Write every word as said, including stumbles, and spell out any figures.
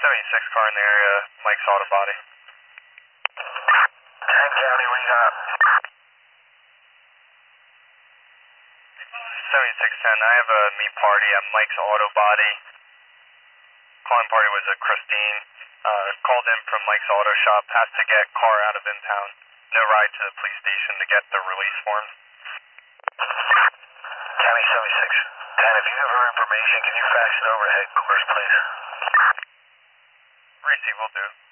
seventy-six car in the area, Mike's Auto Body. ten County, what do you got? seventy-six ten, I have a meet party at Mike's Auto Body. Calling party was a Christine. Uh, called in from Mike's Auto Shop, has to get car out of impound. No ride to the police station to get the release forms. County seventy-six ten, if you have her information, can you fax it over to headquarters, please? Receive will do.